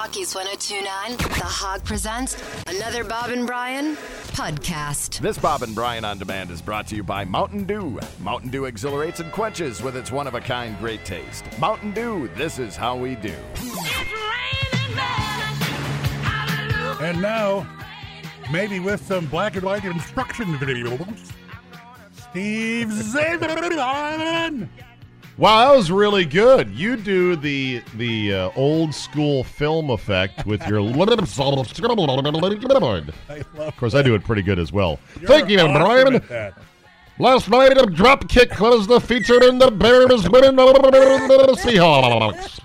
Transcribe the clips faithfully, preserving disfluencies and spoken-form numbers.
Rockies one oh two point nine, The Hog presents another Bob and Brian podcast. This Bob and Brian On Demand is brought to you by Mountain Dew. Mountain Dew exhilarates and quenches with its one-of-a-kind great taste. Mountain Dew, this is how we do. And now, maybe with some black and white instruction videos, Steve Zabin. Wow, that was really good. You do the the uh, old school film effect with your. Of course, I do it pretty good as well. You're Thank you, awesome Brian. Last night, a drop kick was the feature in the Bears winning over the Seahawks.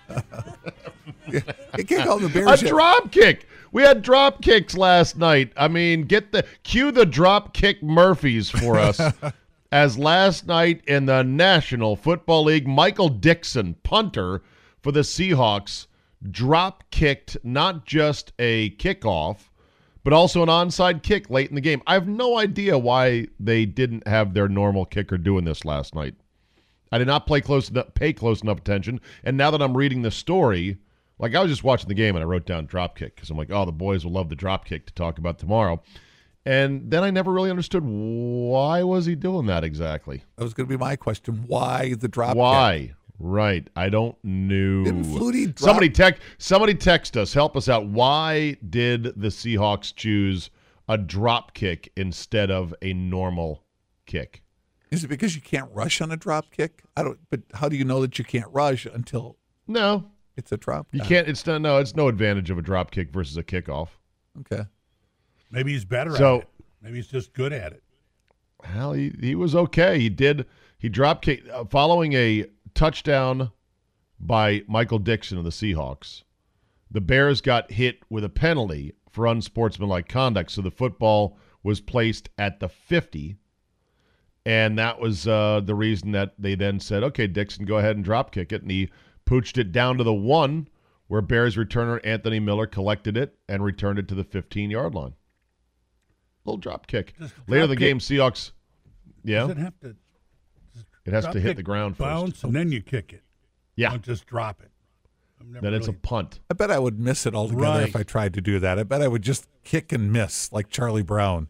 You can't call them the Bears. A yet. drop kick. We had drop kicks last night. I mean, get the cue the drop kick Murphys for us. As last night in the National Football League, Michael Dixon, punter for the Seahawks, drop kicked not just a kickoff, but also an onside kick late in the game. I have no idea why they didn't have their normal kicker doing this last night. I did not play close enough, pay close enough attention, and now that I'm reading the story, like I was just watching the game and I wrote down drop kick because I'm like, oh, the boys will love the drop kick to talk about tomorrow. And then I never really understood why was he doing that exactly. That was going to be my question. Why the drop Why? kick? Right. I don't know. Didn't Flutie drop? Somebody text somebody text us. Help us out. Why did the Seahawks choose a drop kick instead of a normal kick? Is it because you can't rush on a drop kick? I don't. But how do you know that you can't rush until No. it's a drop? You can't it's no no, it's no advantage of a drop kick versus a kickoff. Okay. Maybe he's better So- at it. Maybe he's just good at it. Well, he, he was okay. He did. He drop kicked uh, following a touchdown by Michael Dixon of the Seahawks. The Bears got hit with a penalty for unsportsmanlike conduct, so the football was placed at the fifty, and that was uh, the reason that they then said, okay, Dixon, go ahead and drop kick it, and he pooched it down to the one, where Bears returner Anthony Miller collected it and returned it to the fifteen-yard line. Little drop kick. Just Later in drop the kick. game, Seahawks, yeah, Does it have to it has drop to hit kick, the ground first. bounce, and then you kick it. Yeah, Don't just drop it. I've never then it's a really- punt. I bet I would miss it altogether Right. if I tried to do that. I bet I would just kick and miss like Charlie Brown.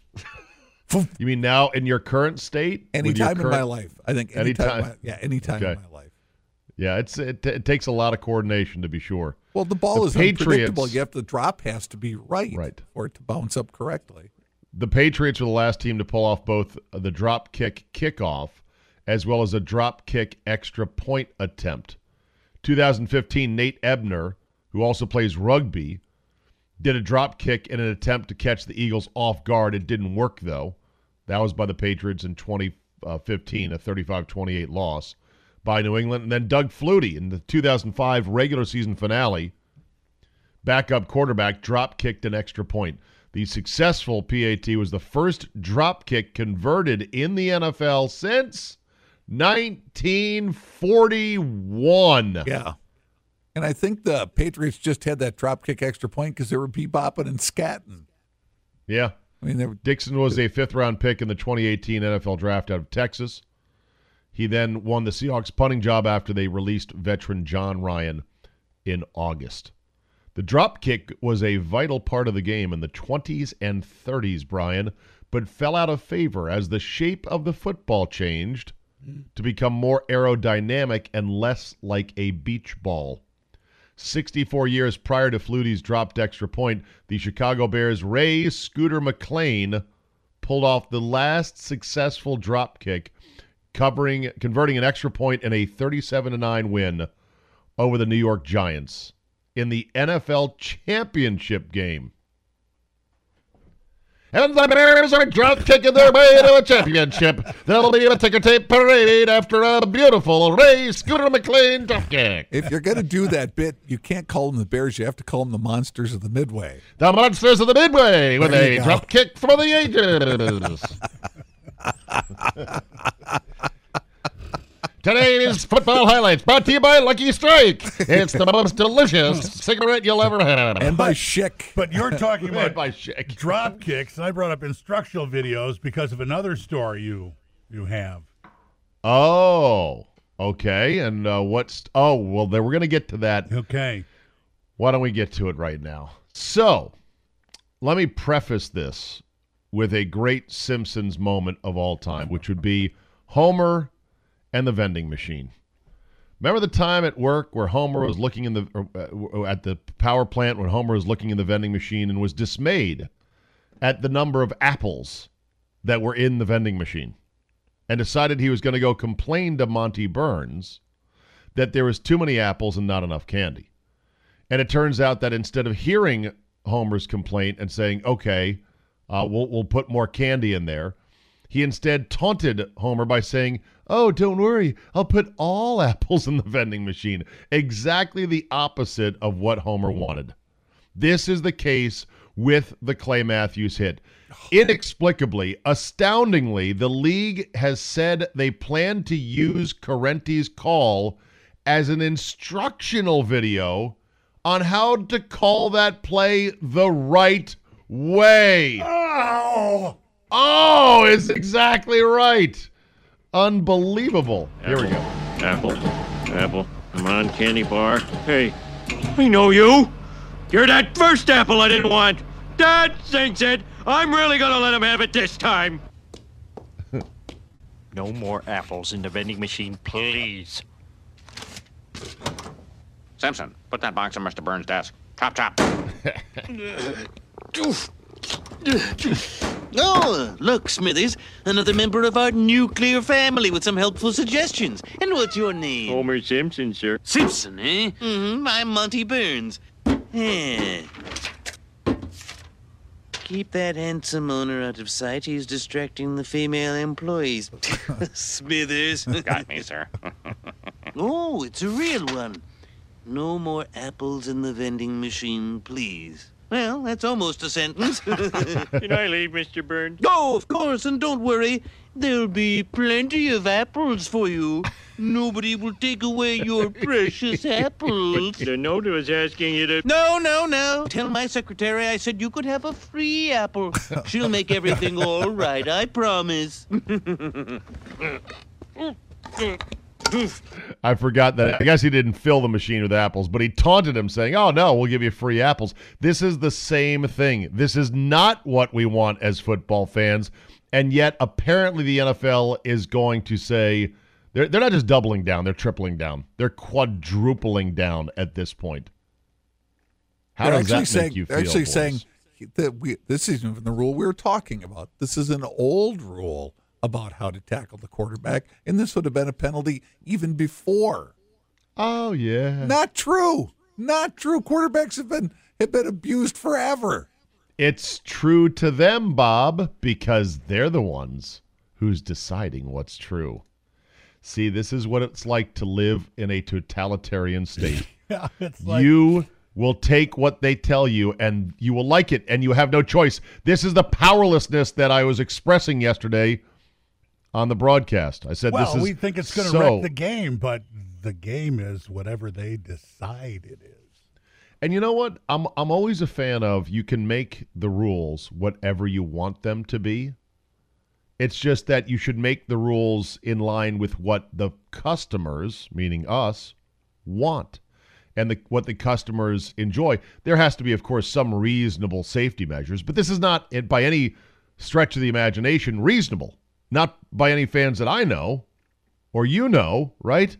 You mean now in your current state? With your Anytime in my current- life. I think anytime. Anytime. in my- yeah, anytime Okay. in my life. Yeah, it's it, it takes a lot of coordination to be sure. Well, the ball The is Patriots- unpredictable. You have the drop has to be right, Right. for it to bounce up correctly. The Patriots were the last team to pull off both the drop kick kickoff as well as a drop kick extra point attempt. twenty fifteen, Nate Ebner, who also plays rugby, did a drop kick in an attempt to catch the Eagles off guard. It didn't work, though. That was by the Patriots in twenty fifteen, a thirty-five twenty-eight loss by New England. And then Doug Flutie in the two thousand five regular season finale, backup quarterback, drop kicked an extra point. The successful P A T was the first drop kick converted in the N F L since nineteen forty-one. Yeah. And I think the Patriots just had that drop kick extra point because they were bebopping and scatting. Yeah. I mean, they were, Dixon was a fifth-round pick in the twenty eighteen N F L draft out of Texas. He then won the Seahawks punting job after they released veteran John Ryan in August. The drop kick was a vital part of the game in the twenties and thirties, Brian, but fell out of favor as the shape of the football changed to become more aerodynamic and less like a beach ball. sixty-four years prior to Flutie's dropped extra point, the Chicago Bears' Ray Scooter McLean pulled off the last successful drop kick, covering converting an extra point in a thirty-seven to nine win over the New York Giants in the N F L championship game. And the Bears are drop kicking their way to a championship. There'll be a ticker tape parade after a beautiful Ray Scooter McLean drop kick. if you're going to do that bit, you can't call them the Bears. You have to call them the Monsters of the Midway. The Monsters of the Midway with There you a go. drop kick for the ages. Today's football highlights brought to you by Lucky Strike. It's the most delicious cigarette you'll ever have. And by Schick. But you're talking And about by Schick. drop kicks, and I brought up instructional videos because of another story you you have. Oh, okay. And uh, what's? Oh, well, then we're going to get to that. Okay. Why don't we get to it right now? So, let me preface this with a great Simpsons moment of all time, which would be Homer and the vending machine. Remember the time at work where Homer was looking in the uh, at the power plant when Homer was looking in the vending machine and was dismayed at the number of apples that were in the vending machine and decided he was going to go complain to Monty Burns that there was too many apples and not enough candy. And it turns out that instead of hearing Homer's complaint and saying, okay, uh, we'll, we'll put more candy in there, he instead taunted Homer by saying, oh, don't worry, I'll put all apples in the vending machine. Exactly the opposite of what Homer wanted. This is the case with the Clay Matthews hit. Inexplicably, astoundingly, the league has said they plan to use Correnti's call as an instructional video on how to call that play the right way. Oh! Oh, it's exactly right. Unbelievable. Apple, Here we go. Apple, apple. Come on, candy bar. Hey, I know you. You're that first apple I didn't want. Dad thinks it. I'm really gonna let him have it this time. No more apples in the vending machine, please. Simpson, put that box on Mister Burns' desk. Chop, chop. Oh, look, Smithers, another member of our nuclear family with some helpful suggestions. And what's your name? Homer Simpson, sir. Simpson, eh? Mm-hmm, I'm Monty Burns. Yeah. Keep that handsome owner out of sight. He's distracting the female employees. Smithers. Got me, sir. Oh, it's a real one. No more apples in the vending machine, please. Well, that's almost a sentence. Can I leave, Mister Burns? Oh, of course, and don't worry. There'll be plenty of apples for you. Nobody will take away your precious apples. The note was asking you to... No, no, no. Tell my secretary I said you could have a free apple. She'll make everything all right, I promise. I forgot that. I guess he didn't fill the machine with apples, but he taunted him saying, oh, no, we'll give you free apples. This is the same thing. This is not what we want as football fans. And yet, apparently, the N F L is going to say, they're, they're not just doubling down, they're tripling down. They're quadrupling down at this point. How they're does that make saying, you feel, They're actually boys? saying that we, this isn't even the rule we were talking about. This is an old rule about how to tackle the quarterback, and this would have been a penalty even before. Oh, yeah. Not true. Not true. Quarterbacks have been have been abused forever. It's true to them, Bob, because they're the ones who's deciding what's true. See, this is what it's like to live in a totalitarian state. Yeah, it's like, You will take what they tell you, and you will like it, and you have no choice. This is the powerlessness that I was expressing yesterday on the broadcast. I said well, this is we think it's going to so, wreck the game, but the game is whatever they decide it is. And you know what? I'm I'm always a fan of you can make the rules whatever you want them to be. It's just that you should make the rules in line with what the customers, meaning us, want and the, what the customers enjoy. There has to be, of course, some reasonable safety measures, but this is not, by any stretch of the imagination, reasonable. Not by any fans that I know or you know, right?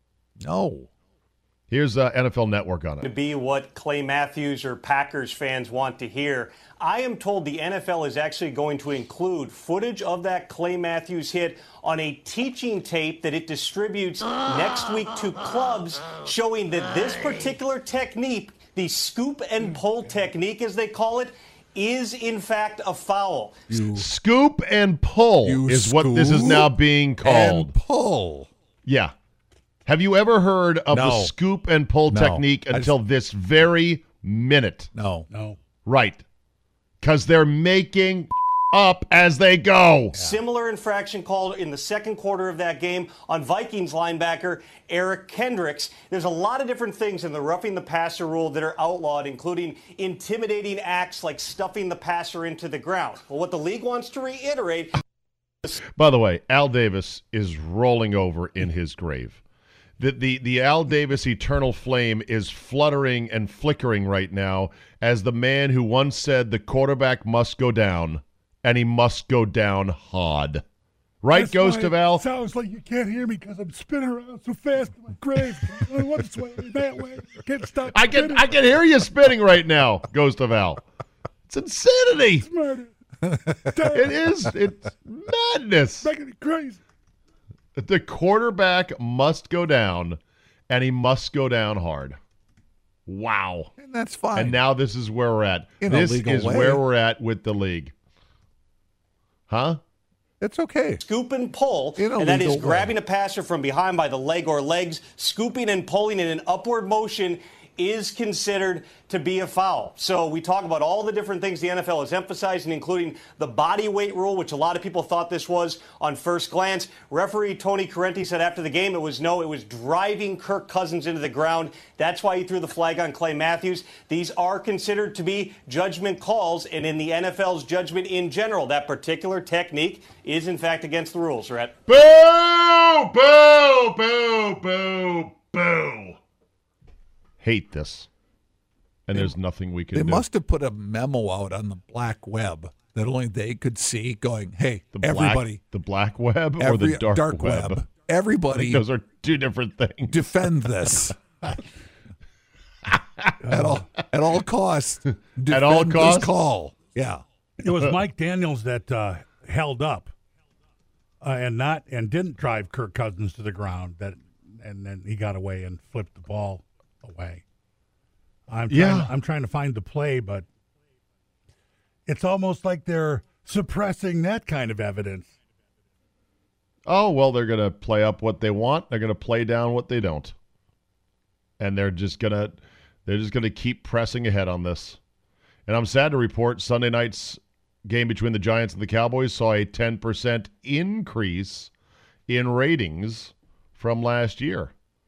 No. Here's uh, N F L Network on To it. be what Clay Matthews or Packers fans want to hear. I am told the N F L is actually going to include footage of that Clay Matthews hit on a teaching tape that it distributes next week to clubs, showing that this particular technique, the scoop and pull technique as they call it, is in fact a foul. You, Scoop and pull You is what this is scoop now being called. and pull. Yeah. Have you ever heard of No. the scoop and pull No. technique I until just- this very minute? No. No. Right. Because they're making up as they go. Similar infraction called in the second quarter of that game on Vikings linebacker Eric Kendricks. There's a lot of different things in the roughing the passer rule that are outlawed, including intimidating acts like stuffing the passer into the ground. Well, what the league wants to reiterate. By the way, Al Davis is rolling over in his grave. The, the, the Al Davis eternal flame is fluttering and flickering right now as the man who once said the quarterback must go down, and he must go down hard. Right, That's Ghost of Al? It sounds like you can't hear me because I'm spinning around so fast in my grave. Going this way, that way. Can't stop. I can spinning. I can hear you spinning right now, Ghost of Al. It's insanity. It's murder. It is. It's madness. Making it crazy. The quarterback must go down, and he must go down hard. Wow. And that's fine. And now this is where we're at. In a this legal is way. where we're at with the league. Huh? It's okay. Scoop and pull, In a and that is legal way. grabbing a passer from behind by the leg or legs, scooping and pulling in an upward motion is considered to be a foul. So we talk about all the different things the N F L is emphasizing, including the body weight rule, which a lot of people thought this was on first glance. Referee Tony Correnti said after the game it was no, it was driving Kirk Cousins into the ground. That's why he threw the flag on Clay Matthews. These are considered to be judgment calls, and in the N F L's judgment in general, that particular technique is in fact against the rules, Rhett. Boo! Boo! Boo! Boo! Boo! Hate this. And there's nothing we can They do. must have put a memo out on the black web that only they could see going, hey, the black, everybody. The black web or every, the dark, web. web? Everybody. I think those are two different things. Defend this. at, all, at all costs. Defend At all costs? This call. Yeah. It was Mike Daniels that uh, held up uh, and not and didn't drive Kirk Cousins to the ground. That and then he got away and flipped the ball away. I'm trying, Yeah. I'm trying to find the play, but it's almost like they're suppressing that kind of evidence. Oh, well, they're going to play up what they want. They're going to play down what they don't. And they're just going to they're just going to keep pressing ahead on this. And I'm sad to report Sunday night's game between the Giants and the Cowboys saw a ten percent increase in ratings from last year.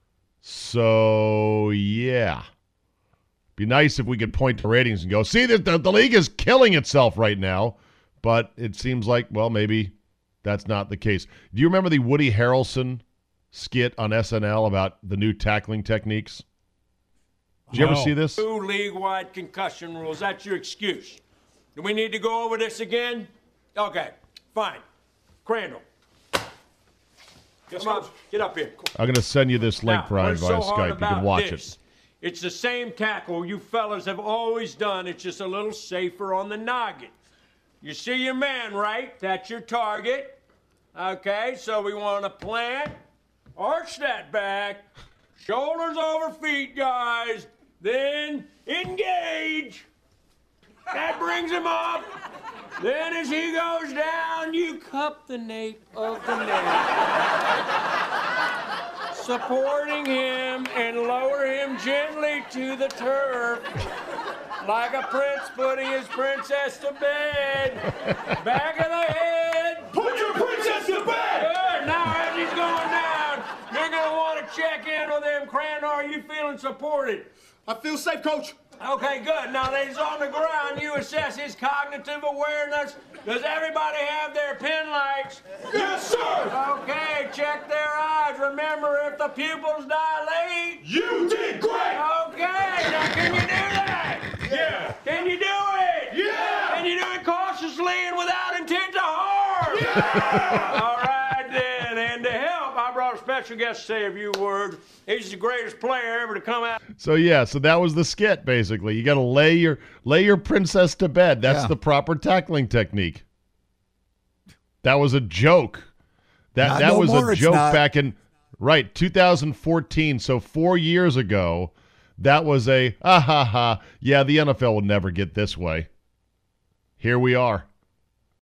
So, yeah. Be nice if we could point to ratings and go, see, the, the, the league is killing itself right now. But it seems like, well, maybe that's not the case. Do you remember the Woody Harrelson skit on S N L about the new tackling techniques? Did you No. ever see this? Two league-wide concussion rules. That's your excuse. Do we need to go over this again? Okay, fine. Crandall. Come on, get up here. I'm going to send you this link, Now, Brian, what's via so hard Skype. You about can watch this? it. It's the same tackle you fellas have always done. It's just a little safer on the noggin. You see your man, right? That's your target. Okay, so we want to plant, arch that back, shoulders over feet, guys. Then engage. That brings him up. Then as he goes down, you cup the nape of the neck, supporting him and lower him gently to the turf, like a prince putting his princess to bed. Back of the head. Put your princess to bed. Good. Now as he's going down, you're gonna want to check in with him. Crandall, are you feeling supported? I feel safe, Coach. Okay, good. Now that he's on the ground, you assess his cognitive awareness. Does everybody have their pin lights? Yes, sir. Okay, check their eyes. Remember, if the pupils dilate. You did great. Okay, now can you do that? Yeah. Can you do it? Yeah. Can you do it cautiously and without intent to harm? Yeah. All right, then. And to help, I brought a special guest to say a few words. He's the greatest player ever to come out. So, yeah, so that was the skit, basically. You got to lay your lay your princess to bed. That's Yeah. the proper tackling technique. That was a joke. That Not that no was more, a it's joke not. back in, right, two thousand fourteen. So four years ago, that was a, ah, ha, ha, yeah, the N F L will never get this way. Here we are.